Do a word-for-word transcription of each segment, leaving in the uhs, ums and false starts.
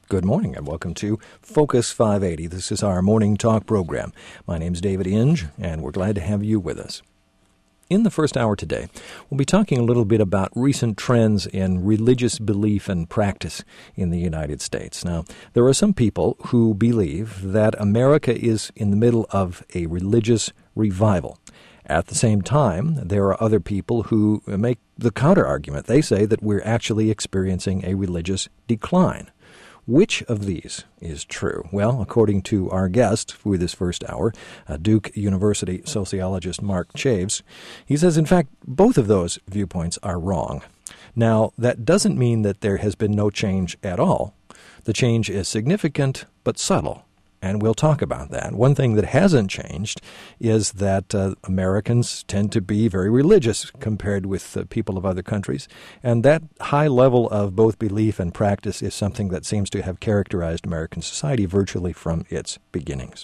Good morning and welcome to Focus five eighty. This is our morning talk program. My name's David Inge, and we're glad to have you with us. In the first hour today, we'll be talking a little bit about recent trends in religious belief and practice in the United States. Now, there are some people who believe that America is in the middle of a religious revival. At the same time, there are other people who make the counter-argument. They say that we're actually experiencing a religious decline. Which of these is true? Well, according to our guest for this first hour, uh, Duke University sociologist Mark Chaves, he says, in fact, both of those viewpoints are wrong. Now, that doesn't mean that there has been no change at all. The change is significant but subtle, and we'll talk about that. One thing that hasn't changed is that uh, Americans tend to be very religious compared with uh, people of other countries, and that high level of both belief and practice is something that seems to have characterized American society virtually from its beginnings.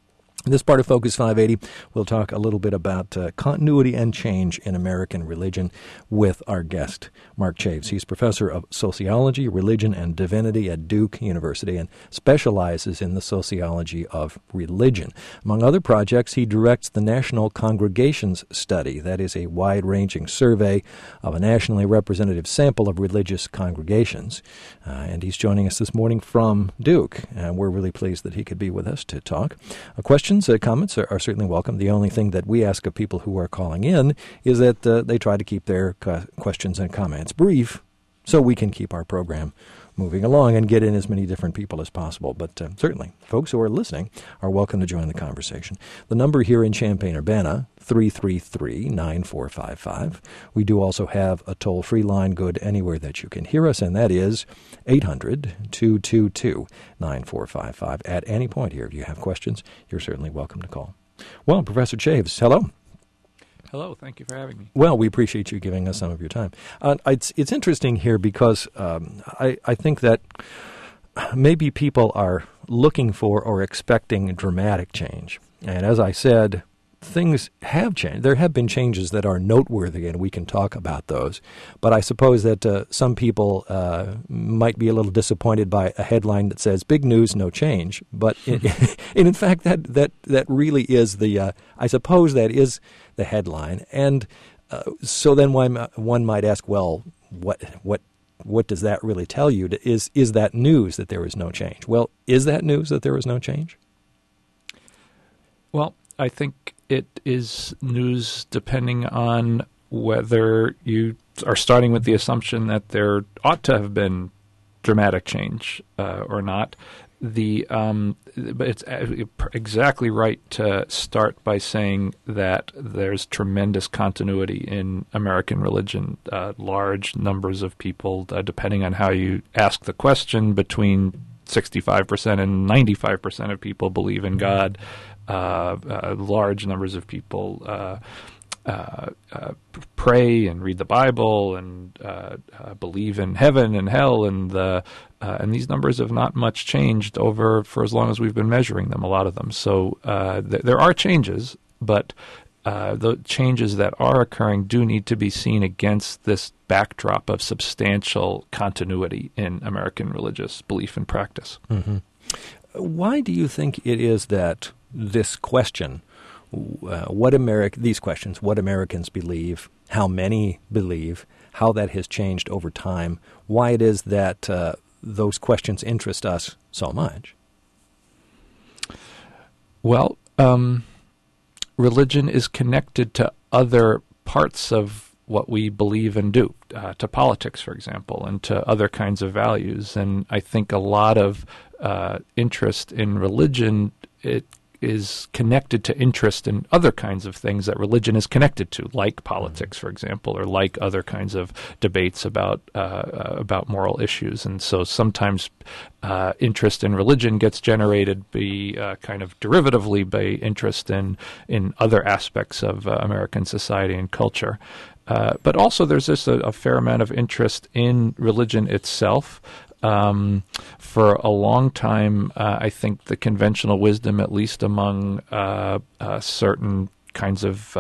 In this part of Focus five eighty, we'll talk a little bit about uh, continuity and change in American religion with our guest, Mark Chaves. He's professor of sociology, religion, and divinity at Duke University and specializes in the sociology of religion. Among other projects, he directs the National Congregations Study. That is a wide-ranging survey of a nationally representative sample of religious congregations. Uh, and he's joining us this morning from Duke, and we're really pleased that he could be with us to talk. A question Questions, uh, comments are, are certainly welcome. The only thing that we ask of people who are calling in is that uh, they try to keep their co- questions and comments brief so we can keep our program moving along and get in as many different people as possible. But uh, certainly, folks who are listening are welcome to join the conversation. The number here in Champaign-Urbana, three three three, nine four five five. We do also have a toll-free line good anywhere that you can hear us, and that is eight hundred, two two two, nine four five five. At any point here, if you have questions, you're certainly welcome to call. Well, Professor Chaves, hello. Hello, thank you for having me. Well, we appreciate you giving us some of your time. Uh, it's it's interesting here because um, I, I think that maybe people are looking for or expecting dramatic change. And as I said, things have changed. There have been changes that are noteworthy, and we can talk about those. But I suppose that uh, some people uh, might be a little disappointed by a headline that says, big news, no change. But in, in fact, that, that, that really is the, uh, I suppose that is the headline. And uh, so then one, one might ask, well, what what what does that really tell you? Is, is that news that there is no change? Well, is that news that there is no change? Well, I think it is news depending on whether you are starting with the assumption that there ought to have been dramatic change uh, or not. The um, but it's exactly right to start by saying that there's tremendous continuity in American religion. Uh, large numbers of people, uh, depending on how you ask the question, between sixty-five percent and ninety-five percent of people believe in God. Uh, uh, large numbers of people uh, uh, uh, pray and read the Bible and uh, uh, believe in heaven and hell, and the uh, and these numbers have not much changed over for as long as we've been measuring them. A lot of them. So uh, th- there are changes, but uh, the changes that are occurring do need to be seen against this backdrop of substantial continuity in American religious belief and practice. Mm-hmm. Why do you think it is that this question, uh, what Ameri- these questions, what Americans believe, how many believe, how that has changed over time, why it is that uh, those questions interest us so much? Well, um, religion is connected to other parts of what we believe and do, uh, to politics, for example, and to other kinds of values. And I think a lot of uh, interest in religion, it is connected to interest in other kinds of things that religion is connected to, like politics, for example, or like other kinds of debates about uh, about moral issues. And so sometimes uh, interest in religion gets generated by uh, kind of derivatively by interest in in other aspects of uh, American society and culture. Uh, but also there's just a, a fair amount of interest in religion itself. Um, for a long time, uh, I think the conventional wisdom, at least among uh, uh, certain kinds of uh,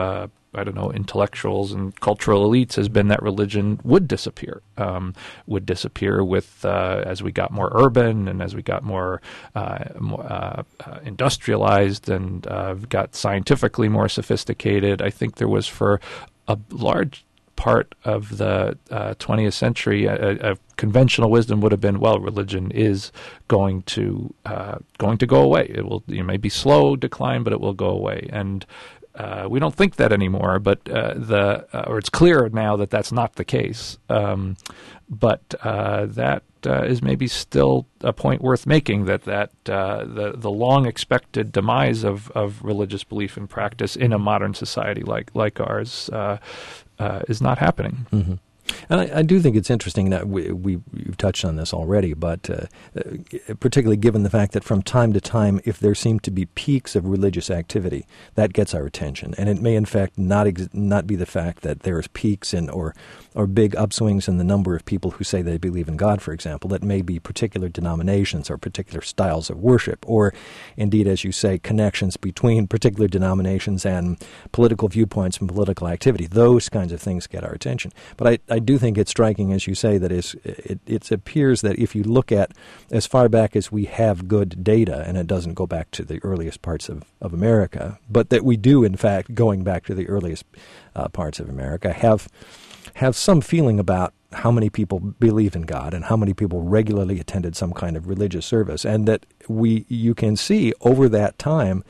I don't know, intellectuals and cultural elites has been that religion would disappear, um, would disappear with uh, as we got more urban and as we got more, uh, more uh, uh, industrialized and uh, got scientifically more sophisticated. I think there was for a large part of the uh, twentieth century, a, a conventional wisdom would have been, well, religion is going to uh, going to go away. It will, it may be slow decline, but it will go away. And uh, we don't think that anymore. But uh, the uh, or it's clear now that that's not the case. Um, but uh, that uh, is maybe still a point worth making. That that uh, the the long expected demise of of religious belief and practice in a modern society like like ours. Uh, Uh, is not happening. Mm-hmm. And I, I do think it's interesting that we, we, we've touched on this already, but uh, uh, particularly given the fact that from time to time, if there seem to be peaks of religious activity, that gets our attention. And it may, in fact, not ex- not be the fact that there's peaks in or or big upswings in the number of people who say they believe in God, for example. That may be particular denominations or particular styles of worship, or indeed, as you say, connections between particular denominations and political viewpoints and political activity. Those kinds of things get our attention. But I, I do think it's striking, as you say, that is, it, it appears that if you look at as far back as we have good data, and it doesn't go back to the earliest parts of, of America, but that we do, in fact, going back to the earliest uh, parts of America, have have some feeling about how many people believe in God and how many people regularly attended some kind of religious service, and that we you can see over that time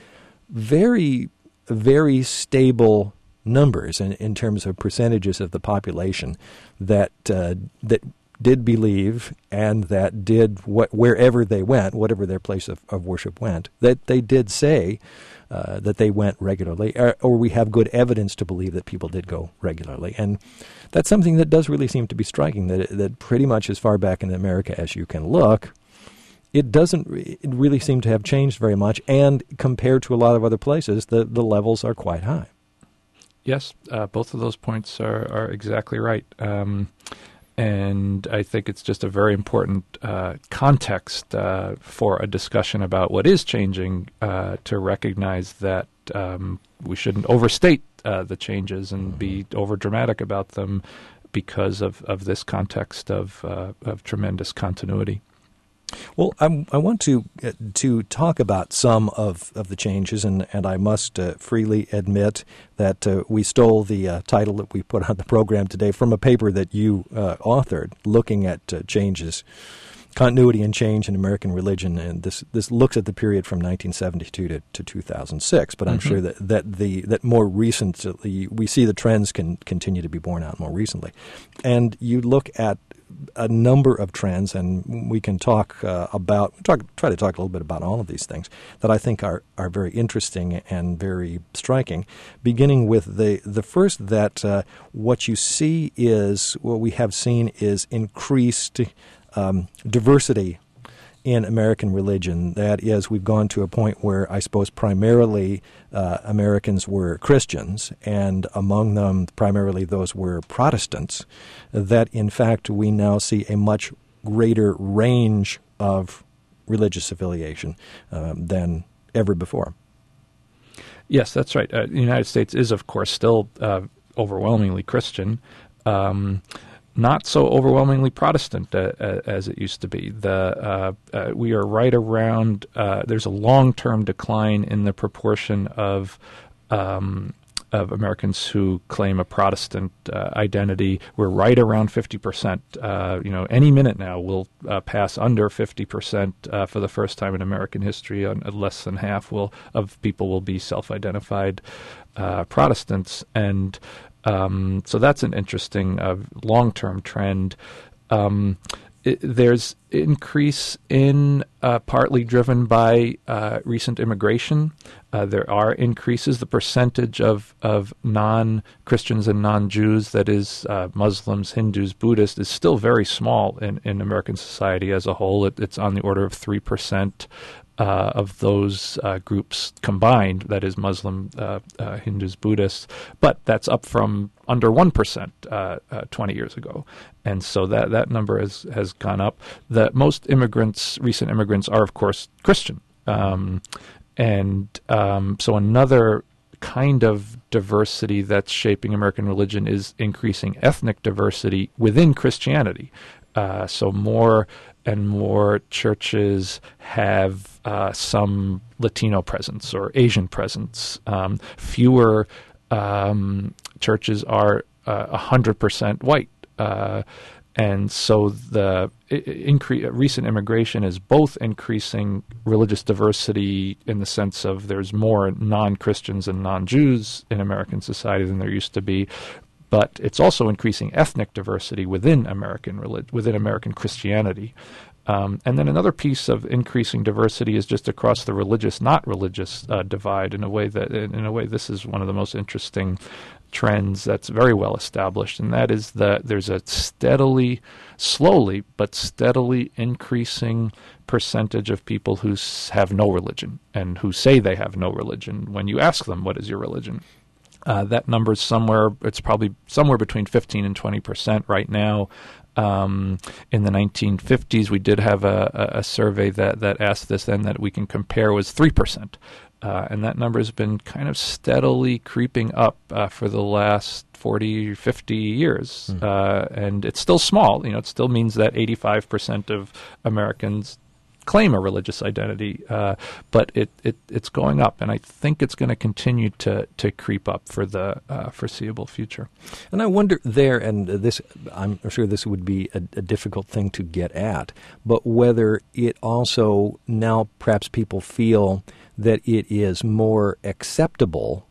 very, very stable numbers in, in terms of percentages of the population that uh, that did believe and that did what wherever they went, whatever their place of, of worship went, that they did say uh, that they went regularly, or, or we have good evidence to believe that people did go regularly. And that's something that does really seem to be striking, that that pretty much as far back in America as you can look, it doesn't it really seem to have changed very much, and compared to a lot of other places, the, the levels are quite high. Yes, uh, both of those points are, are exactly right. Um, and I think it's just a very important uh, context uh, for a discussion about what is changing, uh, to recognize that um, we shouldn't overstate uh, the changes and be overdramatic about them because of, of this context of, uh, of tremendous continuity. Well, I, I want to uh, to talk about some of, of the changes, and, and I must uh, freely admit that uh, we stole the uh, title that we put on the program today from a paper that you uh, authored, looking at uh, changes, continuity and change in American religion, and this this looks at the period from nineteen seventy-two to, to two thousand six. But I'm mm-hmm. sure that, that the that more recently we see the trends can continue to be borne out more recently, and you look at a number of trends, and we can talk uh, about talk, try to talk a little bit about all of these things that I think are, are very interesting and very striking. Beginning with the the first, that uh, what you see is what we have seen is increased um, diversity in American religion. That is, we've gone to a point where I suppose primarily uh, Americans were Christians, and among them primarily those were Protestants, that in fact we now see a much greater range of religious affiliation um, than ever before. Yes, that's right. Uh, the United States is, of course, still uh, overwhelmingly Christian. Um Not so overwhelmingly Protestant uh, as it used to be. The uh, uh, we are right around. Uh, there's a long-term decline in the proportion of um, of Americans who claim a Protestant uh, identity. We're right around fifty percent. Uh, you know, any minute now we'll uh, pass under fifty percent uh, for the first time in American history. On uh, less than half will of people will be self-identified uh, Protestants, and Um, so that's an interesting uh, long-term trend. Um, it, there's increase in uh, partly driven by uh, recent immigration. Uh, there are increases. The percentage of, of non-Christians and non-Jews, that is uh, Muslims, Hindus, Buddhists, is still very small in, in American society as a whole. It, it's on the order of three percent. Uh, of those uh, groups combined, that is Muslim, uh, uh, Hindus, Buddhists, but that's up from under one percent uh, uh, twenty years ago. And so that, that number has, has gone up. The, most immigrants, recent immigrants, are, of course, Christian. Um, and um, so another kind of diversity that's shaping American religion is increasing ethnic diversity within Christianity. Uh, so more and more churches have uh, some Latino presence or Asian presence. Um, fewer um, churches are uh, one hundred percent white. Uh, and so the incre- recent immigration is both increasing religious diversity in the sense of there's more non-Christians and non-Jews in American society than there used to be, but it's also increasing ethnic diversity within American relig- within American Christianity. Um, and then another piece of increasing diversity is just across the religious, not religious uh, divide. In a way that, in a way, this is one of the most interesting trends that's very well established, and that is that there's a steadily, slowly but steadily increasing percentage of people who s- have no religion and who say they have no religion. When you ask them, "What is your religion?" Uh, that number is somewhere, it's probably somewhere between fifteen and twenty percent right now. Um, in the nineteen fifties, we did have a, a, a survey that, that asked this, and that we can compare was three percent. Uh, and that number has been kind of steadily creeping up uh, for the last forty, fifty years. Mm. Uh, and it's still small. You know, it still means that eighty-five percent of Americans claim a religious identity, uh, but it, it it's going up, and I think it's going to continue to to creep up for the uh, foreseeable future. And I wonder there, and this, I'm sure this would be a, a difficult thing to get at, but whether it also now perhaps people feel that it is more acceptable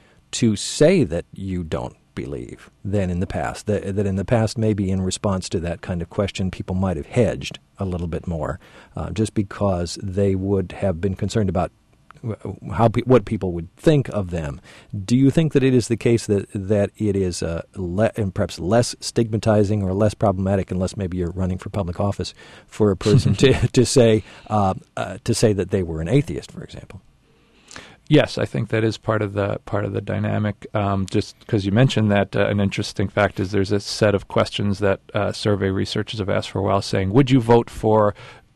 to say that you don't believe than in the past, that, that in the past maybe in response to that kind of question people might have hedged a little bit more uh, just because they would have been concerned about how pe- what people would think of them. Do you think that it is the case that that it is uh, le- and perhaps less stigmatizing or less problematic, unless maybe you're running for public office, for a person to to say uh, uh, to say that they were an atheist, for example? Yes, I think that is part of the part of the dynamic. Um, just because you mentioned that, uh, an interesting fact is there's a set of questions that uh, survey researchers have asked for a while, saying, "Would you vote for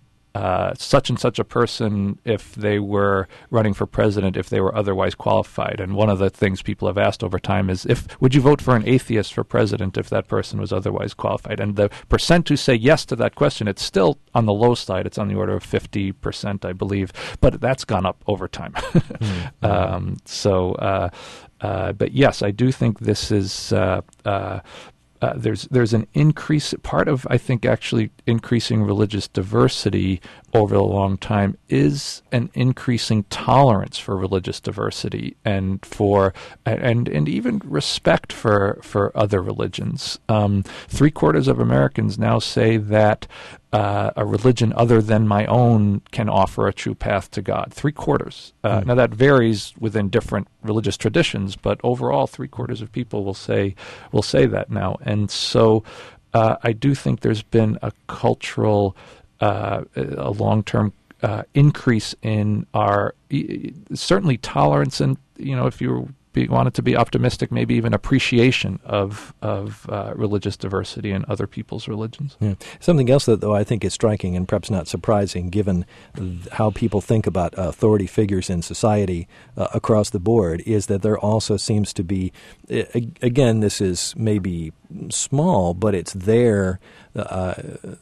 uh, such and such a person if they were running for president, if they were otherwise qualified?" And one of the things people have asked over time is, "If would you vote for an atheist for president if that person was otherwise qualified?" And the percent who say yes to that question, it's still on the low side. It's on the order of fifty percent, I believe, but that's gone up over time. mm-hmm. um, so, uh, uh, but yes, I do think this is. Uh, uh, Uh, there's there's an increase, part of, I think, actually increasing religious diversity over a long time is an increasing tolerance for religious diversity and for and and even respect for for other religions. Um, three quarters of Americans now say that uh, a religion other than my own can offer a true path to God. Three quarters. Uh, mm. Now that varies within different religious traditions, but overall, three quarters of people will say will say that now. And so, uh, I do think there's been a cultural, uh, a long-term uh, increase in our certainly tolerance, and you know, if you Be, wanted to be optimistic, maybe even appreciation of of uh, religious diversity in other people's religions. Yeah. Something else that, though, I think is striking and perhaps not surprising, given how people think about authority figures in society uh, across the board, is that there also seems to be, again, this is maybe small, but it's there, uh,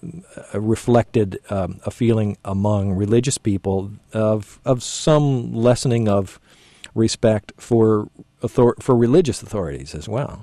reflected um, a feeling among religious people of of some lessening of respect for author- for religious authorities as well.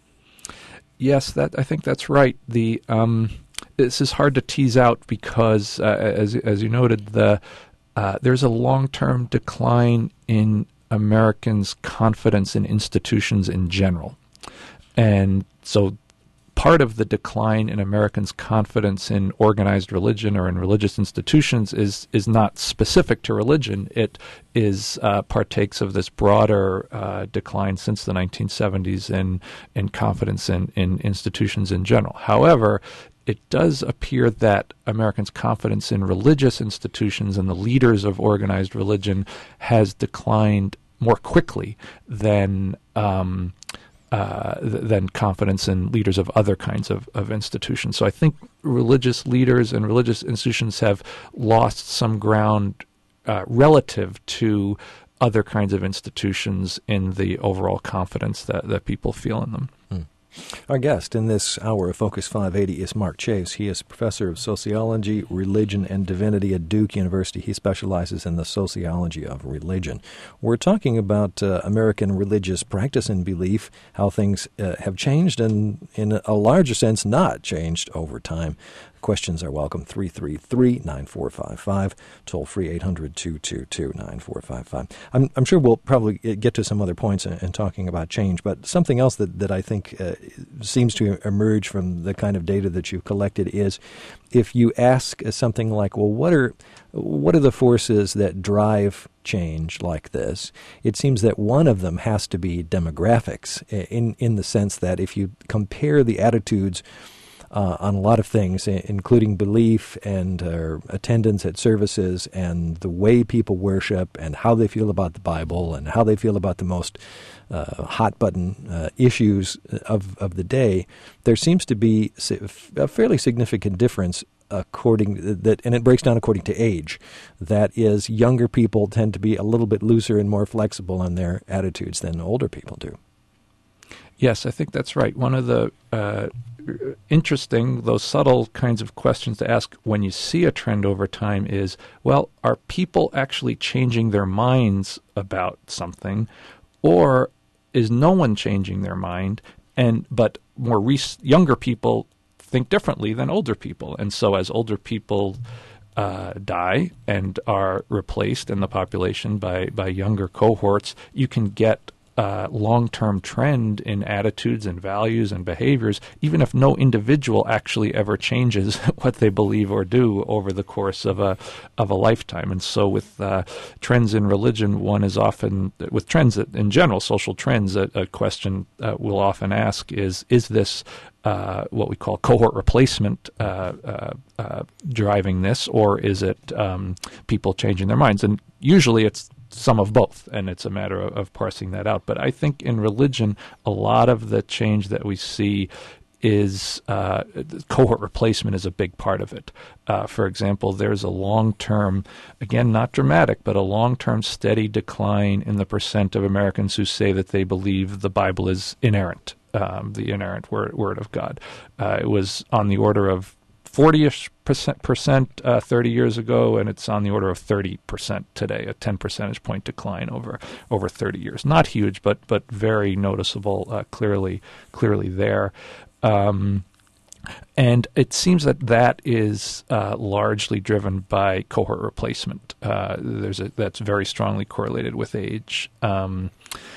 Yes, that I think that's right. The um, this is hard to tease out because, uh, as as you noted, the uh, there's a long-term decline in Americans' confidence in institutions in general, and so part of the decline in Americans' confidence in organized religion or in religious institutions is is not specific to religion. It is uh, partakes of this broader uh, decline since the nineteen seventies in in confidence in, in institutions in general. However, it does appear that Americans' confidence in religious institutions and the leaders of organized religion has declined more quickly than um, Uh, th- than confidence in leaders of other kinds of, of institutions. So I think religious leaders and religious institutions have lost some ground uh, relative to other kinds of institutions in the overall confidence that, that people feel in them. Hmm. Our guest in this hour of Focus five eighty is Mark Chase. He is professor of sociology, religion, and divinity at Duke University. He specializes in the sociology of religion. We're talking about uh, American religious practice and belief, how things uh, have changed and, in a larger sense, not changed over time. Questions are welcome. three three three, nine four five five, toll free eight hundred, two two two, nine four five five. I'm, I'm sure we'll probably get to some other points in, in talking about change, but something else that, that I think uh, seems to emerge from the kind of data that you've collected is if you ask something like, well, what are what are the forces that drive change like this? It seems that one of them has to be demographics, in, in the sense that if you compare the attitudes Uh, on a lot of things, including belief and uh, attendance at services and the way people worship and how they feel about the Bible and how they feel about the most uh, hot-button uh, issues of, of the day, there seems to be a fairly significant difference according that, and it breaks down according to age. That is, younger people tend to be a little bit looser and more flexible in their attitudes than older people do. Yes, I think that's right. One of the uh, interesting, though subtle kinds of questions to ask when you see a trend over time is, well, are people actually changing their minds about something, or is no one changing their mind, and but more rec- younger people think differently than older people, and so as older people uh, die and are replaced in the population by, by younger cohorts, you can get Uh, long-term trend in attitudes and values and behaviors, even if no individual actually ever changes what they believe or do over the course of a of a lifetime. And so with uh, trends in religion, one is often, with trends that, in general, social trends, a, a question uh, we'll often ask is, is this uh, what we call cohort replacement uh, uh, uh, driving this, or is it um, people changing their minds? And usually it's some of both, and it's a matter of, of parsing that out. But I think in religion, a lot of the change that we see is uh, cohort replacement is a big part of it. Uh, for example, there's a long-term, again, not dramatic, but a long-term steady decline in the percent of Americans who say that they believe the Bible is inerrant, um, the inerrant word, word of God. Uh, it was on the order of forty-ish percent, percent uh, thirty years ago, and it's on the order of thirty percent today, a ten percentage point decline over over thirty years. Not huge, but but very noticeable, uh, clearly clearly there. Um, and it seems that that is uh, largely driven by cohort replacement. Uh, there's a, that's very strongly correlated with age. Um,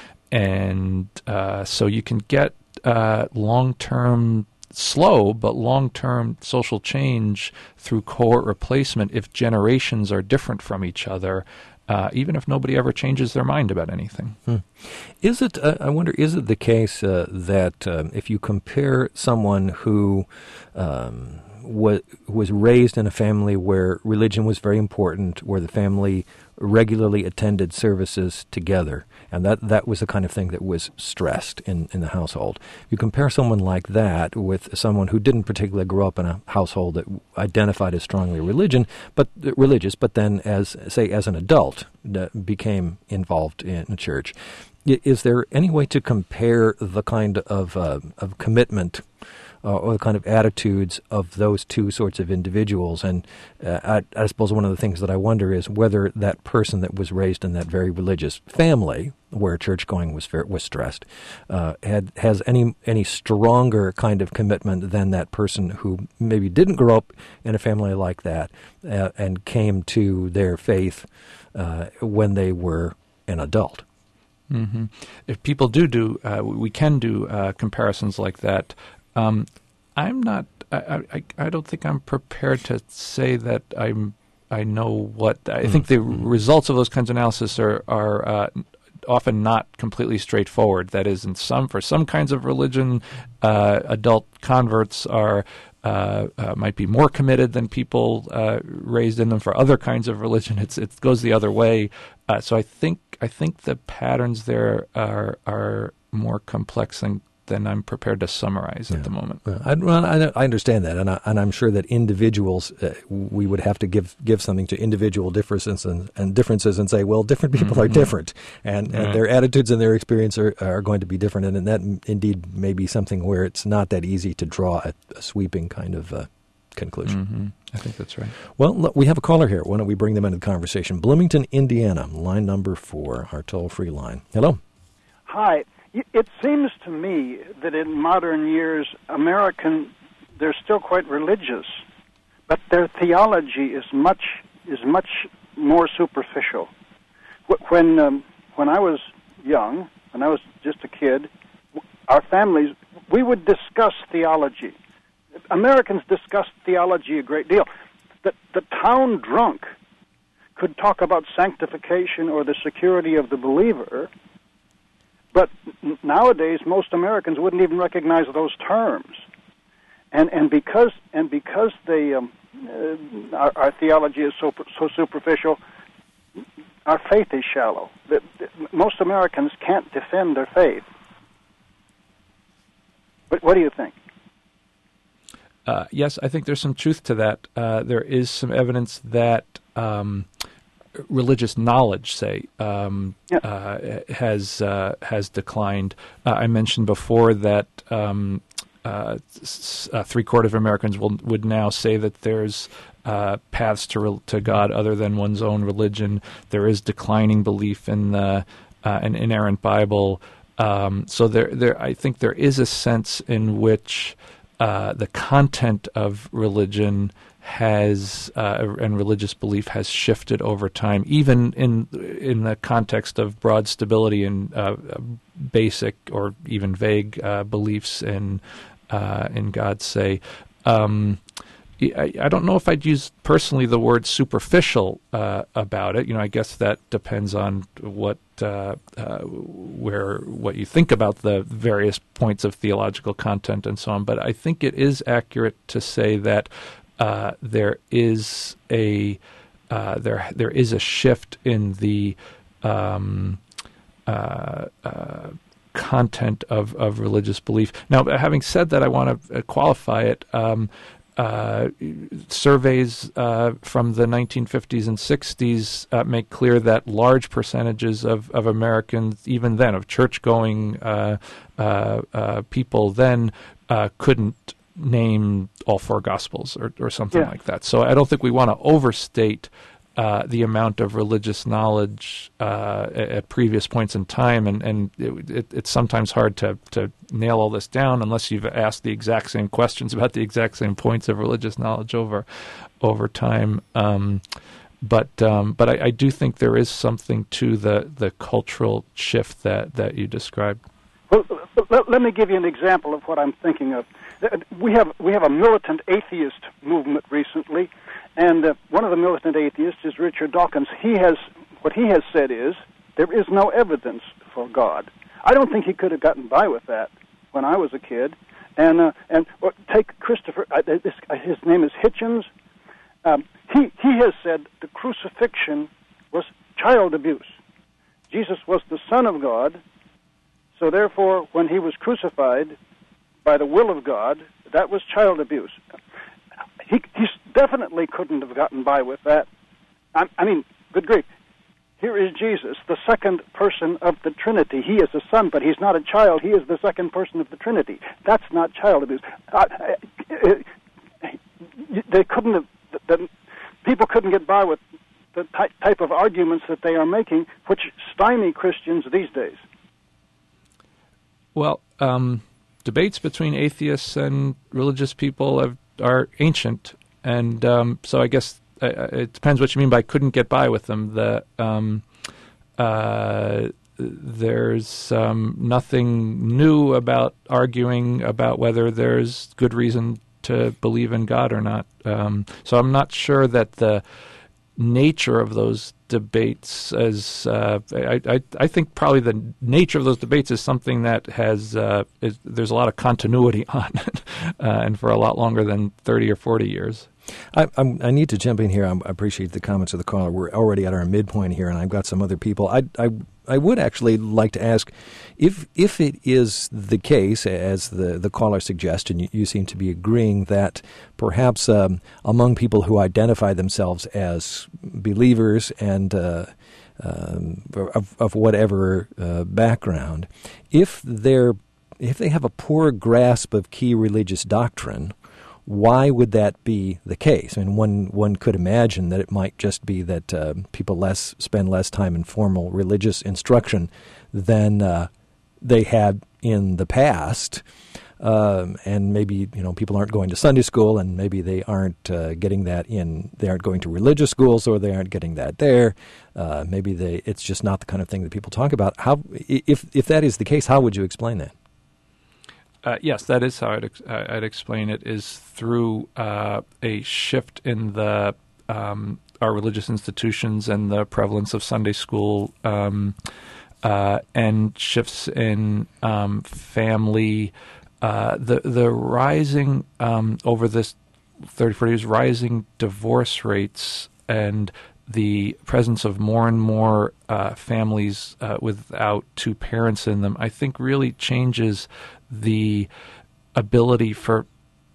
and uh, so you can get uh, long-term slow but long-term social change through cohort replacement if generations are different from each other, uh, even if nobody ever changes their mind about anything. Hmm. Is it, uh, I wonder, is it the case uh, that um, if you compare someone who um, was, was raised in a family where religion was very important, where the family regularly attended services together, and that, that was the kind of thing that was stressed in, in the household. You compare someone like that with someone who didn't particularly grow up in a household that identified as strongly religion, but uh, religious, but then as, say, as an adult, that became involved in a church. Is there any way to compare the kind of uh, of commitment uh, or the kind of attitudes of those two sorts of individuals? And uh, I, I suppose one of the things that I wonder is whether that person that was raised in that very religious family, where church going was was stressed, uh, had has any any stronger kind of commitment than that person who maybe didn't grow up in a family like that uh, and came to their faith uh, when they were an adult. Mm-hmm. If people do do, uh, we can do uh, comparisons like that. Um, I'm not. I, I. I don't think I'm prepared to say that I'm. I know what. I mm-hmm. think the results of those kinds of analysis are are uh, often not completely straightforward. That is, in some for some kinds of religion, uh, adult converts are. Uh, uh, might be more committed than people uh, raised in them. For other kinds of religion, it's it goes the other way. Uh, so I think I think the patterns there are are more complex than than I'm prepared to summarize yeah. at the moment. Well, I, well, I, I understand that, and, I, and I'm sure that individuals, uh, we would have to give give something to individual differences and, and differences and say, well, different people mm-hmm. are different, and, and right. their attitudes and their experience are, are going to be different, and, and that indeed may be something where it's not that easy to draw a, a sweeping kind of uh, conclusion. Mm-hmm. I think that's right. Well, look, we have a caller here. Why don't we bring them into the conversation? Bloomington, Indiana, line number four, our toll-free line. Hello. Hi. It seems to me that in modern years, American, they're still quite religious, but their theology is much is much more superficial. When um, when I was young, when I was just a kid, our families, we would discuss theology. Americans discuss theology a great deal. The, the town drunk could talk about sanctification or the security of the believer, but nowadays, most Americans wouldn't even recognize those terms, and and because and because they um, uh, our, our theology is so so superficial, our faith is shallow. The, the, most Americans can't defend their faith. But what do you think? Uh, yes, I think there's some truth to that. Uh, there is some evidence that Um, religious knowledge, say, um, yeah. uh, has uh, has declined. Uh, I mentioned before that um, uh, s- uh, three quarters of Americans will, would now say that there's uh, paths to re- to God other than one's own religion. There is declining belief in the uh, an inerrant Bible. Um, so there, there, I think there is a sense in which uh, the content of religion has uh, and religious belief has shifted over time, even in in the context of broad stability and uh, basic or even vague uh, beliefs in uh, in God. Say, um, I, I don't know if I'd use personally the word superficial uh, about it. You know, I guess that depends on what uh, uh, where what you think about the various points of theological content and so on. But I think it is accurate to say that Uh, there is a uh, there there is a shift in the um, uh, uh, content of, of religious belief. Now, having said that, I want to qualify it. Um, uh, surveys uh, from the nineteen fifties and sixties uh, make clear that large percentages of, of Americans, even then, of church-going uh, uh, uh, people then, uh, couldn't name all four Gospels or, or something yeah. like that. So I don't think we want to overstate uh, the amount of religious knowledge uh, at, at previous points in time, and, and it, it, it's sometimes hard to, to nail all this down unless you've asked the exact same questions about the exact same points of religious knowledge over over time. Um, but um, but I, I do think there is something to the, the cultural shift that, that you described. Well, let, let me give you an example of what I'm thinking of. We have we have a militant atheist movement recently, and uh, one of the militant atheists is Richard Dawkins. He has what he has said is there is no evidence for God. I don't think he could have gotten by with that when I was a kid. And uh, and well, take Christopher. Uh, this, uh, his name is Hitchens. Um, he he has said the crucifixion was child abuse. Jesus was the Son of God. So therefore, when he was crucified by the will of God, that was child abuse. He, he definitely couldn't have gotten by with that. I, I mean, good grief. Here is Jesus, the second person of the Trinity. He is a son, but he's not a child. He is the second person of the Trinity. That's not child abuse. I, I, they couldn't have. The, people couldn't get by with the ty- type of arguments that they are making, which stymie Christians these days. Well, um, debates between atheists and religious people have, are ancient, and um, so I guess uh, it depends what you mean by couldn't get by with them. The um, uh, there's um, nothing new about arguing about whether there's good reason to believe in God or not. Um, so I'm not sure that the nature of those debates as uh, I, I, I think probably the nature of those debates is something that has uh, is, there's a lot of continuity on it, uh, and for a lot longer than thirty or forty years. I, I'm, I need to jump in here. I'm, I appreciate the comments of the caller. We're already at our midpoint here, and I've got some other people. I, I, I would actually like to ask if if it is the case, as the, the caller suggests, and you, you seem to be agreeing, that perhaps um, among people who identify themselves as believers and uh, um, of, of whatever uh, background, if they're if they have a poor grasp of key religious doctrine, why would that be the case? I mean, one one could imagine that it might just be that uh, people less spend less time in formal religious instruction than uh, they had in the past, um, and maybe you know people aren't going to Sunday school, and maybe they aren't uh, getting that in. They aren't going to religious schools, or they aren't getting that there. Uh, maybe they it's just not the kind of thing that people talk about. How if if that is the case, how would you explain that? Uh, yes, that is how I'd, ex- I'd explain it, is through uh, a shift in the um, our religious institutions and the prevalence of Sunday school, um, uh, and shifts in um, family, uh, the the rising um, over this thirty, forty years, rising divorce rates and the presence of more and more uh, families uh, without two parents in them, I think really changes the ability for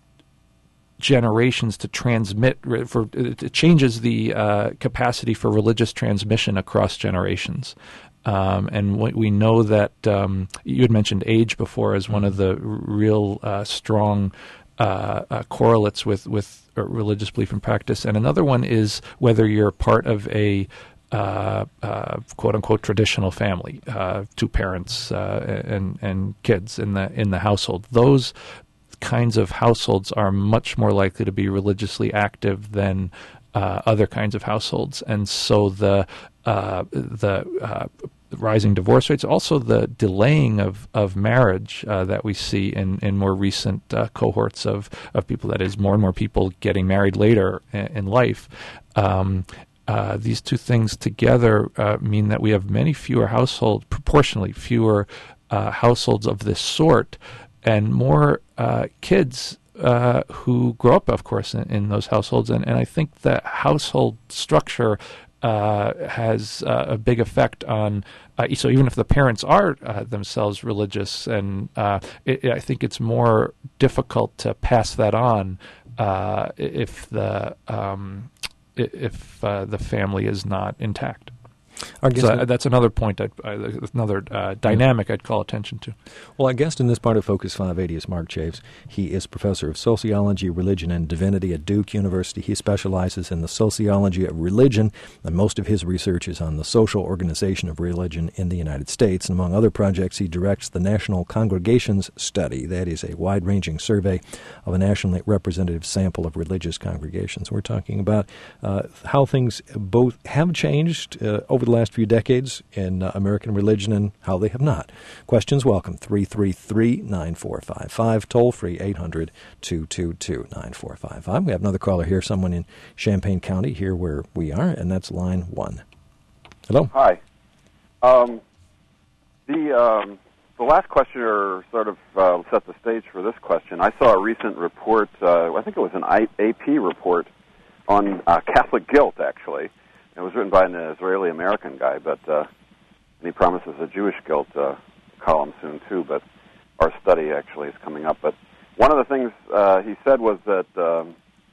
generations to transmit, for it changes the uh, capacity for religious transmission across generations. Um, and we, we know that um, you had mentioned age before as one of the r- real uh, strong uh, uh, correlates with, with religious belief and practice. And another one is whether you're part of a Uh, uh, quote unquote traditional family, uh, two parents uh, and and kids in the in the household. Those kinds of households are much more likely to be religiously active than uh, other kinds of households, and so the uh, the uh, rising divorce rates, also the delaying of of marriage uh, that we see in in more recent uh, cohorts of of people. That is, more and more people getting married later in, in life. Um, Uh, these two things together uh, mean that we have many fewer households, proportionally fewer uh, households of this sort, and more uh, kids uh, who grow up, of course, in, in those households. And, and I think that household structure uh, has uh, a big effect on, uh, so even if the parents are uh, themselves religious, and uh, it, I think it's more difficult to pass that on uh, if the um, if uh, the family is not intact. So uh, that's another point, I'd, uh, another uh, dynamic I'd call attention to. Well, our guest in this part of Focus five eighty is Mark Chaves. He is professor of sociology, religion, and divinity at Duke University. He specializes in the sociology of religion, and most of his research is on the social organization of religion in the United States. And among other projects, he directs the National Congregations Study. That is a wide-ranging survey of a nationally representative sample of religious congregations. We're talking about uh, how things both have changed uh, over the last few decades in uh, American religion and how they have not. Questions welcome. three three three, nine four five five. Toll free eight hundred, two two two, nine four five five. We have another caller here, someone in Champaign County, here where we are, and that's line one. Hello. Hi. Um, the um, the last questioner sort of uh, set the stage for this question. I saw a recent report, uh, I think it was an A P report, on uh, Catholic guilt, actually. It was written by an Israeli-American guy, but uh, and he promises a Jewish guilt uh, column soon, too, but our study actually is coming up. But one of the things uh, he said was that um,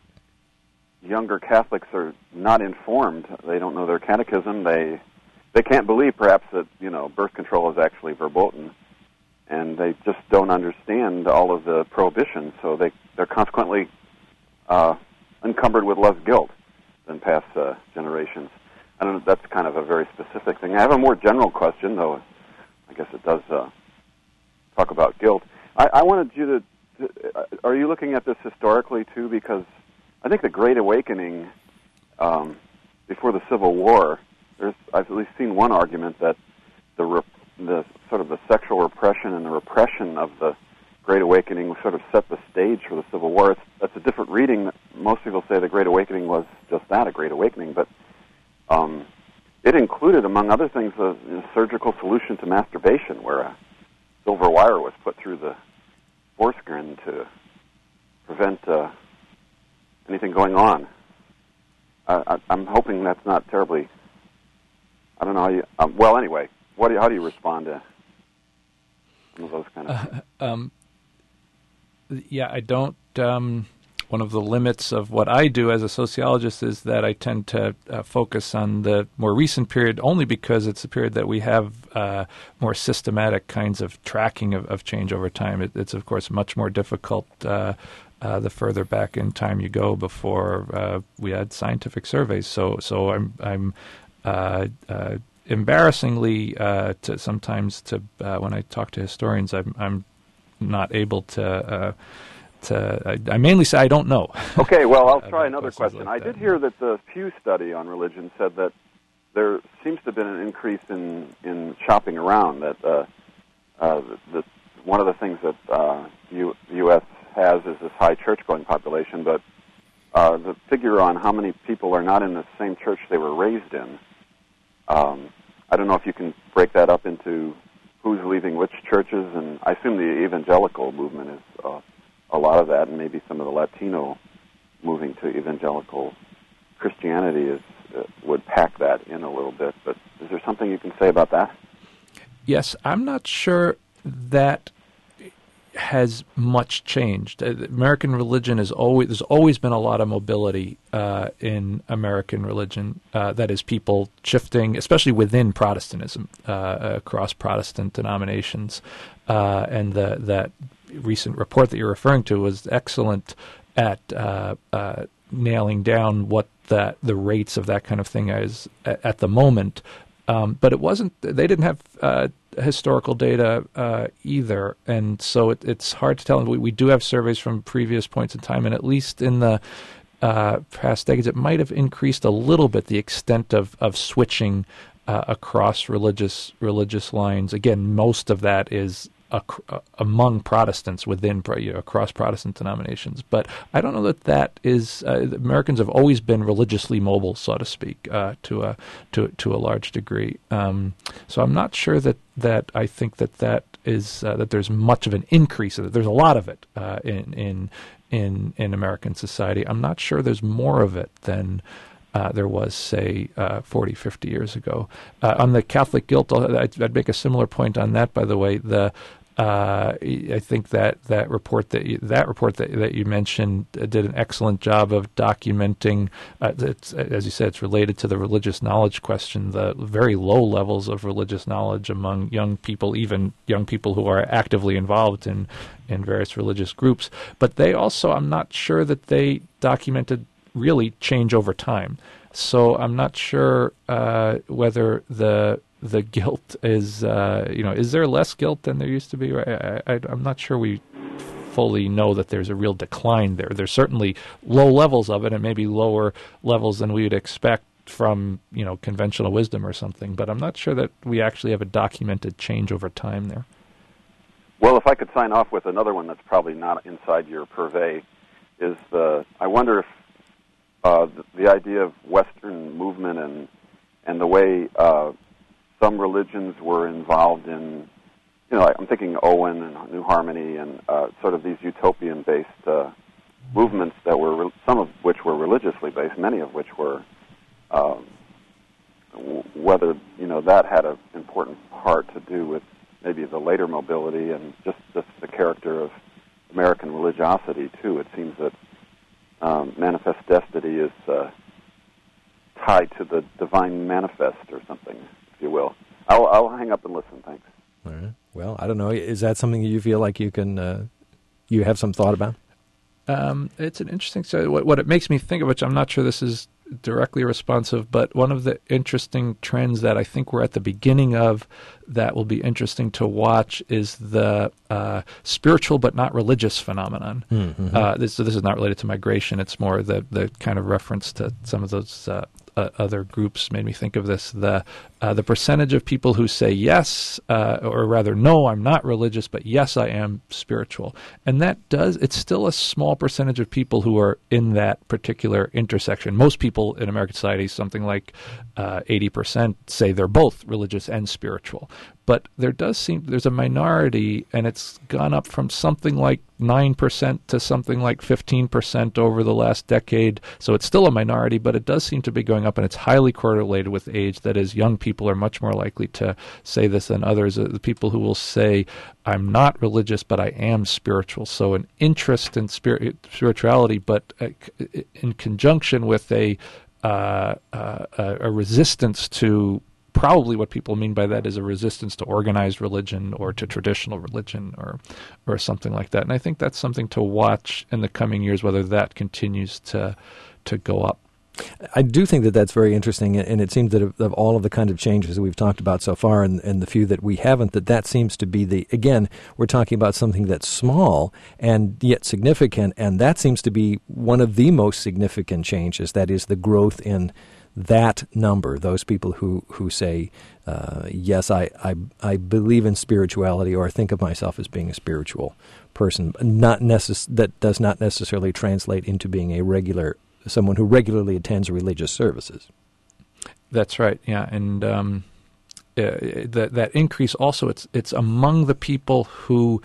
younger Catholics are not informed. They don't know their catechism. They they can't believe, perhaps, that, you know, birth control is actually verboten, and they just don't understand all of the prohibitions, so they, they're consequently uh, encumbered with less guilt than past uh, generations. I don't know, that's kind of a very specific thing. I have a more general question, though I guess it does uh, talk about guilt. I, I wanted you to, to, uh, are you looking at this historically, too? Because I think the Great Awakening, um, before the Civil War, there's, I've at least seen one argument that the, rep, the sort of the sexual repression and the repression of the Great Awakening sort of set the stage for the Civil War. It's, that's a different reading. Most people say the Great Awakening was just that, a Great Awakening, but um, it included, among other things, a, a surgical solution to masturbation, where a silver wire was put through the foreskin to prevent uh, anything going on. Uh, I, I'm hoping that's not terribly. I don't know how you. Um, well, anyway, what do you, how do you respond to some of those kind of things? Uh, um, yeah, I don't. Um, one of the limits of what I do as a sociologist is that I tend to uh, focus on the more recent period only because it's a period that we have uh, more systematic kinds of tracking of, of change over time. It, it's, of course, much more difficult uh, uh, the further back in time you go before uh, we had scientific surveys. So, so I'm, I'm uh, uh, embarrassingly uh, to sometimes to uh, when I talk to historians, I'm, I'm not able to. Uh, to I, I mainly say I don't know. Okay, well, I'll try another question. Like I did hear that the Pew study on religion said that there seems to have been an increase in, in shopping around. That uh, uh, the, the, one of the things that uh, U, the U S has is this high church-going population, but uh, the figure on how many people are not in the same church they were raised in, um, I don't know if you can break that up into who's leaving which churches, and I assume the evangelical movement is uh, a lot of that, and maybe some of the Latino moving to evangelical Christianity is uh, would pack that in a little bit. But is there something you can say about that? Yes, I'm not sure that has much changed. Uh, American religion is always there's always been a lot of mobility uh, in American religion. Uh, that is, people shifting, especially within Protestantism, uh, across Protestant denominations, uh, and the, that recent report that you're referring to was excellent at uh, uh, nailing down what that the rates of that kind of thing is at, at the moment. Um, but it wasn't. They didn't have uh, historical data uh, either, and so it, it's hard to tell. We, we do have surveys from previous points in time, and at least in the uh, past decades, it might have increased a little bit the extent of of switching uh, across religious religious lines. Again, most of that is ac- among Protestants within you know, across Protestant denominations. But I don't know that that is. Uh, Americans have always been religiously mobile, so to speak, uh, to a to to a large degree. Um, so I'm not sure that, that I think that that is uh, that there's much of an increase of it. There's a lot of it uh, in in in in American society. I'm not sure there's more of it than. Uh, there was, say, uh, forty, fifty years ago. Uh, on the Catholic guilt, I'd, I'd make a similar point on that, by the way. The uh, I think that, that report that you, that report that, that you mentioned did an excellent job of documenting, uh, it's, as you said, it's related to the religious knowledge question, the very low levels of religious knowledge among young people, even young people who are actively involved in, in various religious groups. But they also, I'm not sure that they documented really change over time. So I'm not sure uh, whether the the guilt is, uh, you know, is there less guilt than there used to be? I, I, I'm not sure we fully know that there's a real decline there. There's certainly low levels of it, and maybe lower levels than we would expect from, you know, conventional wisdom or something. But I'm not sure that we actually have a documented change over time there. Well, if I could sign off with another one that's probably not inside your purvey, is the I wonder if Uh, the, the idea of Western movement and and the way uh, some religions were involved in, you know, I'm thinking Owen and New Harmony and uh, sort of these utopian-based uh, movements that were, re- some of which were religiously based, many of which were, um, w- whether, you know, that had an important part to do with maybe the later mobility and just, just the character of American religiosity, too. It seems that Um, manifest destiny is uh, tied to the divine manifest or something, if you will. I'll, I'll hang up and listen. Thanks. All right. Well, I don't know. Is that something you feel like you can, uh, you have some thought about? Um, it's an interesting, so what, what it makes me think of, which I'm not sure this is directly responsive, but one of the interesting trends that I think we're at the beginning of that will be interesting to watch is the uh, spiritual but not religious phenomenon. Mm-hmm. Uh, this, so this is not related to migration. It's more the, the kind of reference to some of those uh, uh, other groups made me think of this. The uh, the percentage of people who say yes, uh, or rather no, I'm not religious, but yes, I am spiritual. And that does, it's still a small percentage of people who are in that particular intersection. Most people in American society, something like uh, eighty percent, say they're both religious and spiritual. But there does seem there's a minority, and it's gone up from something like nine percent to something like fifteen percent over the last decade. So it's still a minority, but it does seem to be going up, and it's highly correlated with age. That is, young people are much more likely to say this than others. The people who will say, I'm not religious, but I am spiritual. So an interest in spirit, spirituality, but in conjunction with a, uh, uh, a resistance to probably what people mean by that is a resistance to organized religion or to traditional religion or or something like that. And I think that's something to watch in the coming years, whether that continues to to go up. I do think that that's very interesting, and it seems that of, of all of the kind of changes that we've talked about so far and, and the few that we haven't, that that seems to be the, again, we're talking about something that's small and yet significant, and that seems to be one of the most significant changes, that is the growth in that number, those people who, who say, uh, yes, I, I I believe in spirituality, or I think of myself as being a spiritual person, not necess- that does not necessarily translate into being a regular, someone who regularly attends religious services. That's right, yeah, and um, uh, that that increase also, it's it's among the people who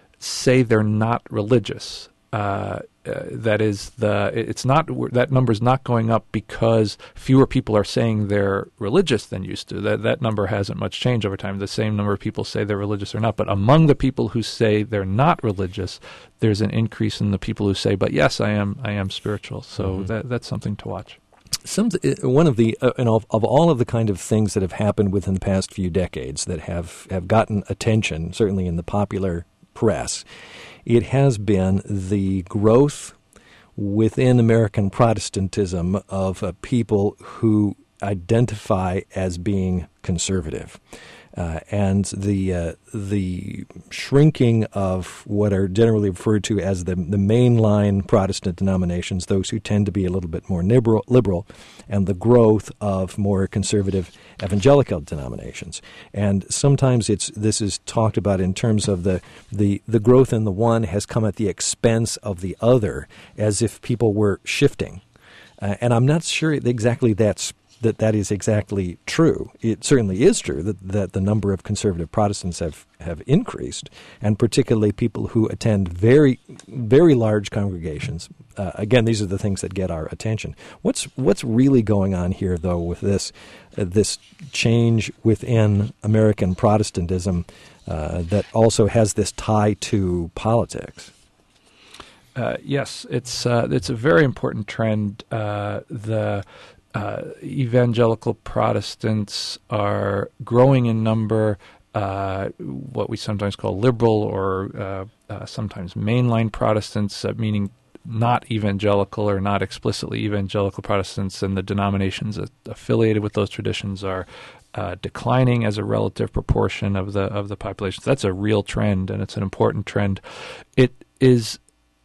say they're not religious. Uh, uh, that is the. It's not that number's not going up because fewer people are saying they're religious than used to. That that number hasn't much changed over time. The same number of people say they're religious or not. But among the people who say they're not religious, there's an increase in the people who say, "But yes, I am. I am spiritual." So mm-hmm. that that's something to watch. Some one of the uh, and of, of all of the kind of things that have happened within the past few decades that have, have gotten attention, certainly in the popular press, it has been the growth within American Protestantism of uh, people who identify as being conservative. Uh, and the uh, the shrinking of what are generally referred to as the the mainline Protestant denominations, those who tend to be a little bit more liberal, liberal, and the growth of more conservative evangelical denominations. And sometimes it's this is talked about in terms of the the the growth in the one has come at the expense of the other, as if people were shifting. Uh, and I'm not sure exactly that's. that that is exactly true. It certainly is true that, that the number of conservative Protestants have, have increased, and particularly people who attend very, very large congregations. Uh, again, these are the things that get our attention. What's what's really going on here, though, with this uh, this change within American Protestantism uh, that also has this tie to politics? Uh, yes, it's uh, it's a very important trend. Uh, the Uh, evangelical Protestants are growing in number, uh, what we sometimes call liberal or uh, uh, sometimes mainline Protestants, uh, meaning not evangelical or not explicitly evangelical Protestants, and the denominations affiliated with those traditions are uh, declining as a relative proportion of the of the population. So that's a real trend, and it's an important trend. It is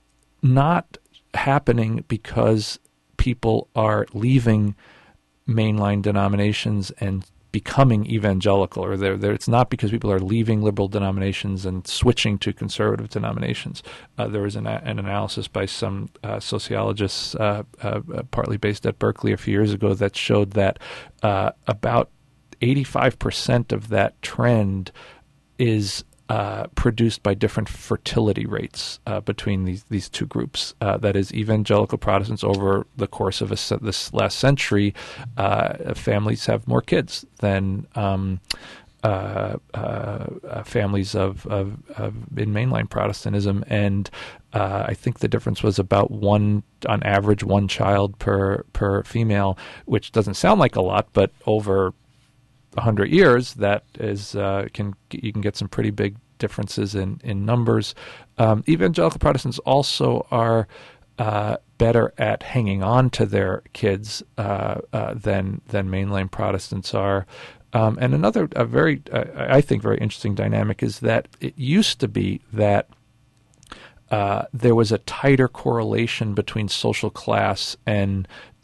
not happening because people are leaving mainline denominations and becoming evangelical, or they're, they're, it's not because people are leaving liberal denominations and switching to conservative denominations. Uh, there was an, an analysis by some uh, sociologists, uh, uh, partly based at Berkeley a few years ago, that showed that uh, about eighty-five percent of that trend is Uh, produced by different fertility rates uh, between these these two groups. Uh, that is, evangelical Protestants over the course of a, this last century, uh, families have more kids than um, uh, uh, families of, of, of in mainline Protestantism, and uh, I think the difference was about one, on average, one child per per female, which doesn't sound like a lot, but over a hundred years, that is uh, can you can get some pretty big differences in in numbers. Um, evangelical Protestants also are uh, better at hanging on to their kids uh, uh, than than mainline Protestants are. Um, and another a very uh, I think very interesting dynamic is that it used to be that uh, there was a tighter correlation between social class and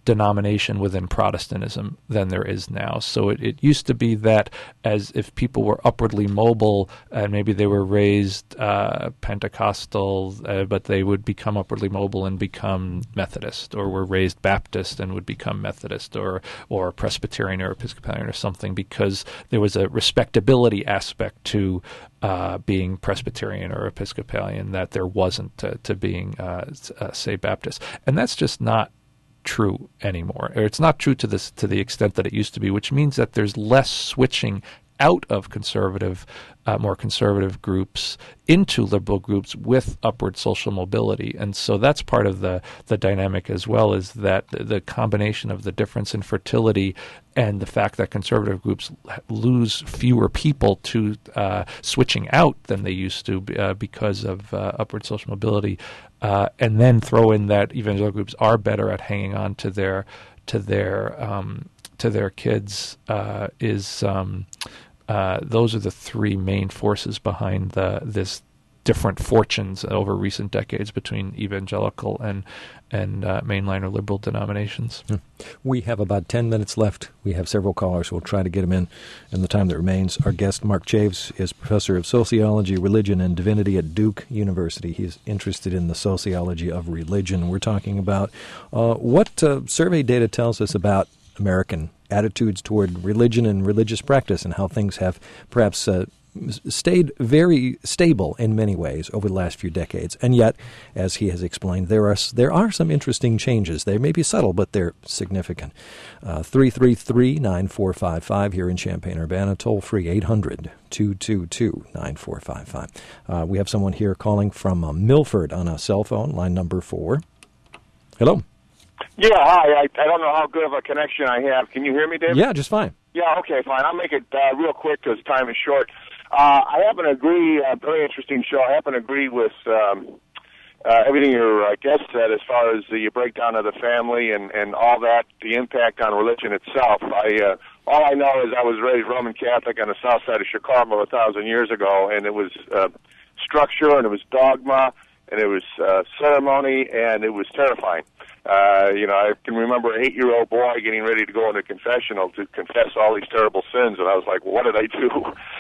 denomination within Protestantism than there is now. So it, it used to be that as if people were upwardly mobile and maybe they were raised uh, Pentecostal, uh, but they would become upwardly mobile and become Methodist, or were raised Baptist and would become Methodist, or or Presbyterian or Episcopalian or something, because there was a respectability aspect to uh, being Presbyterian or Episcopalian that there wasn't to, to being, uh, uh, say, Baptist. And that's just not true anymore, or it's not true to this to the extent that it used to be, which means that there's less switching out of conservative, uh, more conservative groups into liberal groups with upward social mobility. And so that's part of the, the dynamic as well, is that the, the combination of the difference in fertility and the fact that conservative groups lose fewer people to uh, switching out than they used to uh, because of uh, upward social mobility, uh, and then throw in that evangelical groups are better at hanging on to their to their um, to their kids, uh, is um, uh, those are the three main forces behind the this different fortunes over recent decades between evangelical and and uh, mainline or liberal denominations. Hmm. We have about ten minutes left. We have several callers. We'll try to get them in in the time that remains. Our guest, Mark Chaves, is professor of sociology, religion, and divinity at Duke University. He's interested in the sociology of religion. We're talking about uh, what uh, survey data tells us about American attitudes toward religion and religious practice, and how things have perhaps uh, stayed very stable in many ways over the last few decades. And yet, as he has explained, there are there are some interesting changes. They may be subtle, but they're significant. Uh, three three three, nine four five five here in Champaign-Urbana, toll-free eight hundred, two two two, nine four five five. Uh, we have someone here calling from uh, Milford on a cell phone, line number four. Hello. Yeah, hi. I, I don't know how good of a connection I have. Can you hear me, David? Yeah, just fine. Yeah, okay, fine. I'll make it uh, real quick because time is short. Uh, I happen to agree, uh, very interesting show. I happen to agree with um, uh, everything your uh, guest said as far as the breakdown of the family and, and all that, the impact on religion itself. I uh, all I know is I was raised Roman Catholic on the south side of Chicago a thousand years ago, and it was uh, structure, and it was dogma, and it was uh, ceremony, and it was terrifying. Uh, you know, I can remember an eight-year-old boy getting ready to go into confessional to confess all these terrible sins, and I was like, well, what did I do?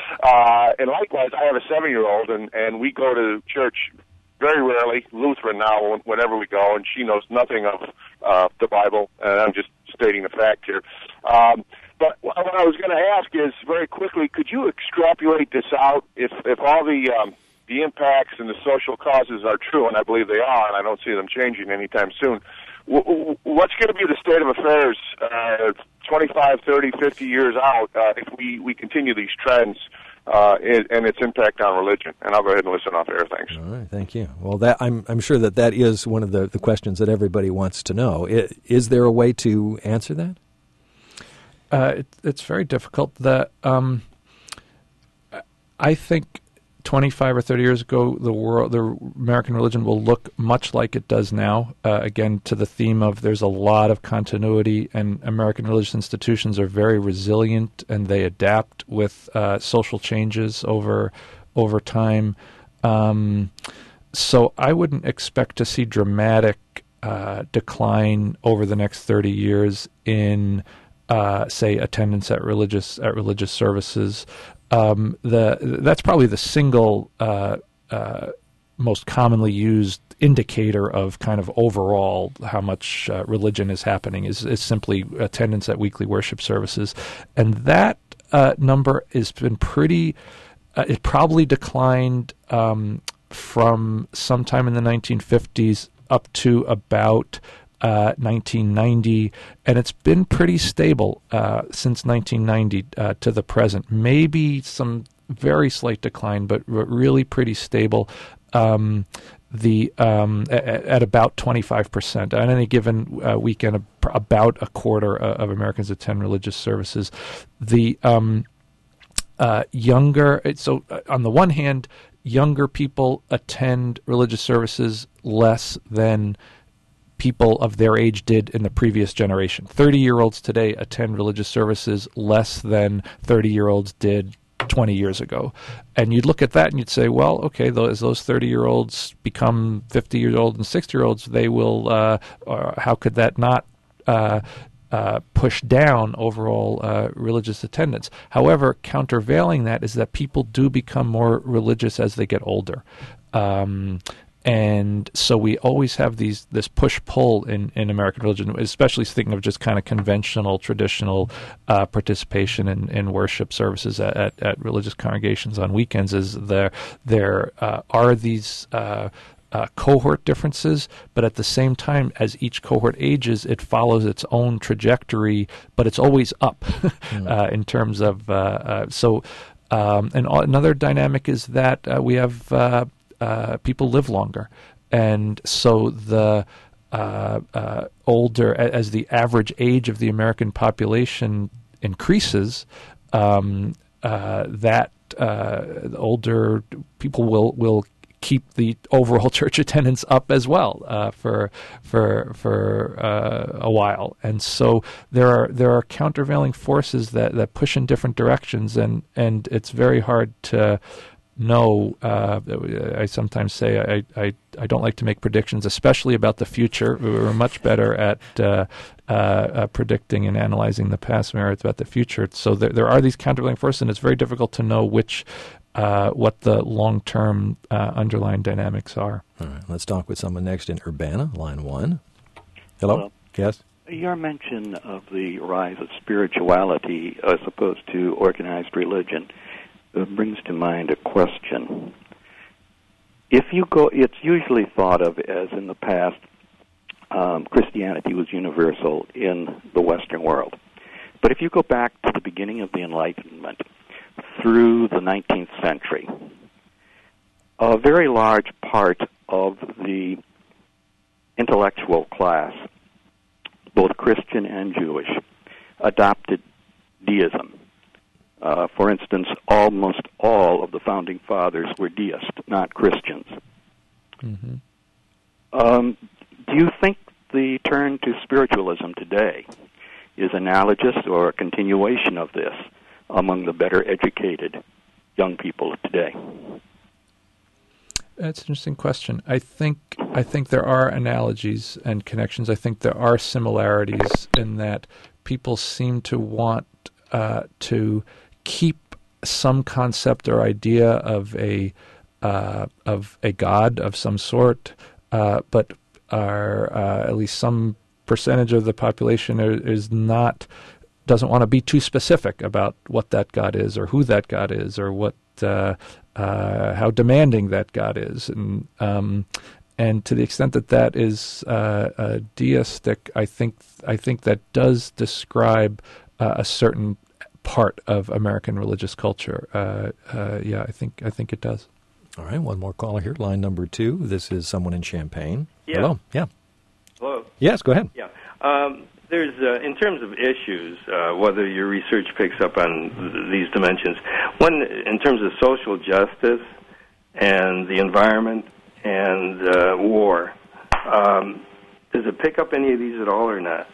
Uh, and likewise, I have a seven-year-old, and, and we go to church very rarely, Lutheran now, whenever we go, and she knows nothing of uh, the Bible, and I'm just stating the fact here. Um, but what I was going to ask is, very quickly, could you extrapolate this out, if, if all the... Um, the impacts and the social causes are true, and I believe they are, and I don't see them changing anytime soon. What's going to be the state of affairs uh, twenty-five, thirty, fifty years out uh, if we, we continue these trends uh, and its impact on religion? And I'll go ahead and listen off air. Thanks. All right, thank you. Well, that I'm I'm sure that that is one of the, the questions that everybody wants to know. Is, is there a way to answer that? Uh, it, it's very difficult. The um, I think twenty-five or thirty years ago, the world, the American religion will look much like it does now. Uh, again, to the theme of there's a lot of continuity, and American religious institutions are very resilient, and they adapt with uh, social changes over over time. Um, so I wouldn't expect to see dramatic uh, decline over the next thirty years in, uh, say, attendance at religious at religious services. Um, the that's probably the single uh, uh, most commonly used indicator of kind of overall how much uh, religion is happening is, is simply attendance at weekly worship services, and that uh, number has been pretty. Uh, it probably declined um, from sometime in the nineteen fifties up to about Uh, nineteen ninety, and it's been pretty stable uh, since nineteen ninety uh, to the present. Maybe some very slight decline, but r- really pretty stable. Um, the um, at, at about twenty-five percent on any given uh, weekend. About a quarter uh, of Americans attend religious services. The um, uh, younger, so uh, on the one hand, younger people attend religious services less than people of their age did in the previous generation. thirty-year-olds today attend religious services less than thirty-year-olds did twenty years ago. And you'd look at that and you'd say, well, okay, as those thirty-year-olds become fifty-year-olds and sixty-year-olds, they will, uh, uh, how could that not uh, uh, push down overall uh, religious attendance. However, countervailing that is that people do become more religious as they get older. Um, And so we always have these this push-pull in, in American religion, especially thinking of just kind of conventional, traditional uh, participation in, in worship services at, at, at religious congregations on weekends. Is there there uh, are these uh, uh, cohort differences, but at the same time, as each cohort ages, it follows its own trajectory, but it's always up mm. uh, in terms of uh, uh, so. Um, and another dynamic is that uh, we have. Uh, Uh, people live longer, and so the uh, uh, older, as the average age of the American population increases, um, uh, that uh, older people will will keep the overall church attendance up as well uh, for for for uh, a while, and so there are there are countervailing forces that, that push in different directions, and and it's very hard to. No, uh, I sometimes say I, I, I don't like to make predictions, especially about the future. We're much better at uh, uh, uh, predicting and analyzing the past than about the future. So there, there are these countervailing forces, and it's very difficult to know which, uh, what the long-term uh, underlying dynamics are. All right, let's talk with someone next in Urbana, line one. Hello? Hello. Yes? Your mention of the rise of spirituality as opposed to organized religion It brings to mind a question. If you go, it's usually thought of as in the past, um, Christianity was universal in the Western world. But if you go back to the beginning of the Enlightenment through the nineteenth century, a very large part of the intellectual class, both Christian and Jewish, adopted deism. Uh, for instance, almost all of the founding fathers were deists, not Christians. Mm-hmm. Um, do you think the turn to spiritualism today is analogous or a continuation of this among the better educated young people of today? That's an interesting question. I think I think there are analogies and connections. I think there are similarities in that people seem to want uh, to keep some concept or idea of a uh, of a god of some sort, uh, but are uh, at least some percentage of the population are, is not doesn't want to be too specific about what that god is or who that god is or what uh, uh, how demanding that god is, and um, and to the extent that that is uh, uh, deistic, I think I think that does describe uh, a certain part of American religious culture. Uh, uh, yeah, I think I think it does. All right, one more caller here, line number two. This is someone in Champaign. Yeah. Hello. Yeah. Hello. Yes, go ahead. Yeah. Um, there's uh, in terms of issues, uh, whether your research picks up on th- these dimensions. One, in terms of social justice and the environment and uh, war. Um, does it pick up any of these at all or not?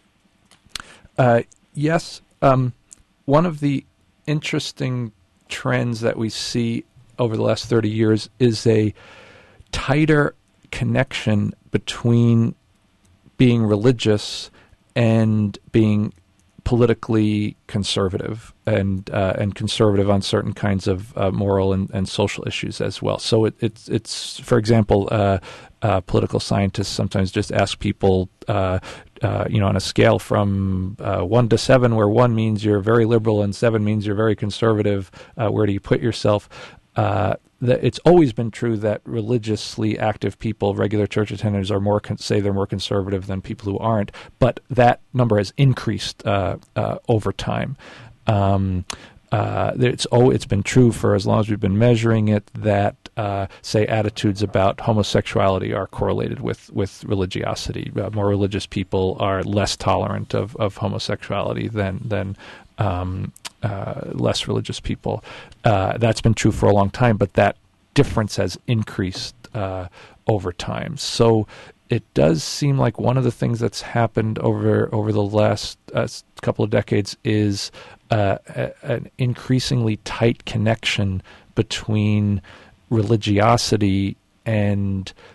Uh, yes. Um, One of the interesting trends that we see over the last thirty years is a tighter connection between being religious and being politically conservative and uh, and conservative on certain kinds of uh, moral and, and social issues as well. So it, it's it's for example, uh, uh, political scientists sometimes just ask people, uh, uh, you know, on a scale from uh, one to seven, where one means you're very liberal and seven means you're very conservative. Uh, where do you put yourself? Uh, that it's always been true that religiously active people, regular church attenders, are more con- say they're more conservative than people who aren't. But that number has increased uh, uh, over time. Um, uh, it's oh, it's been true for as long as we've been measuring it that uh, say attitudes about homosexuality are correlated with with religiosity. Uh, more religious people are less tolerant of, of homosexuality than than. Um, Uh, less religious people. Uh, that's been true for a long time, but that difference has increased uh, over time. So it does seem like one of the things that's happened over over the last uh, couple of decades is uh, a, an increasingly tight connection between religiosity and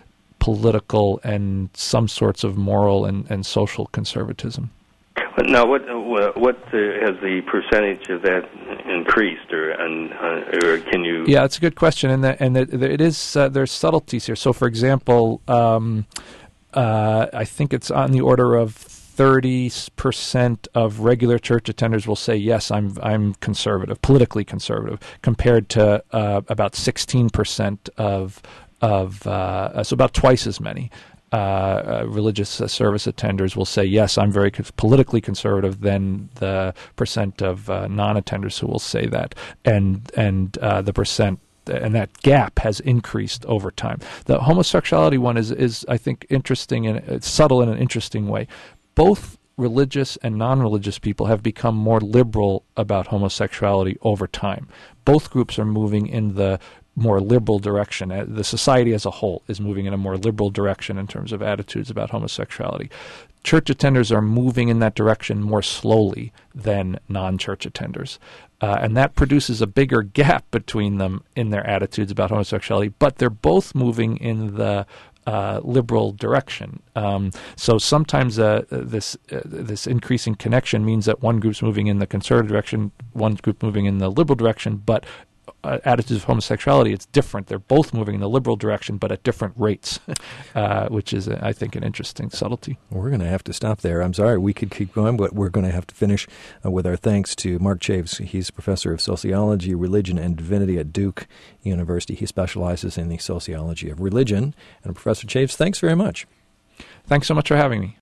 political and some sorts of moral and, and social conservatism. Now, what what uh, has the percentage of that increased, or and uh, or can you? Yeah, it's a good question, and the, and the, it is uh, there's subtleties here. So, for example, um, uh, I think it's on the order of thirty percent of regular church attenders will say yes, I'm I'm conservative, politically conservative, compared to uh, about sixteen percent of of uh, so about twice as many. Uh, uh, religious uh, service attenders will say, yes, I'm very co- politically conservative, than the percent of uh, non-attenders who will say that. And and uh, the percent, and that gap has increased over time. The homosexuality one is, is I think, interesting, and it's subtle in an interesting way. Both religious and non-religious people have become more liberal about homosexuality over time. Both groups are moving in the more liberal direction. The society as a whole is moving in a more liberal direction in terms of attitudes about homosexuality. Church attenders are moving in that direction more slowly than non-church attenders. Uh, and that produces a bigger gap between them in their attitudes about homosexuality, but they're both moving in the Uh, liberal direction. Um, so sometimes uh, this uh, this increasing connection means that one group's moving in the conservative direction, one group moving in the liberal direction, but uh, attitudes of homosexuality, it's different. They're both moving in the liberal direction, but at different rates, uh, which is, uh, I think, an interesting subtlety. We're going to have to stop there. I'm sorry, we could keep going, but we're going to have to finish uh, with our thanks to Mark Chaves. He's professor of sociology, religion, and divinity at Duke University. He specializes in the sociology of religion. And Professor Chaves, thanks very much. Thanks so much for having me.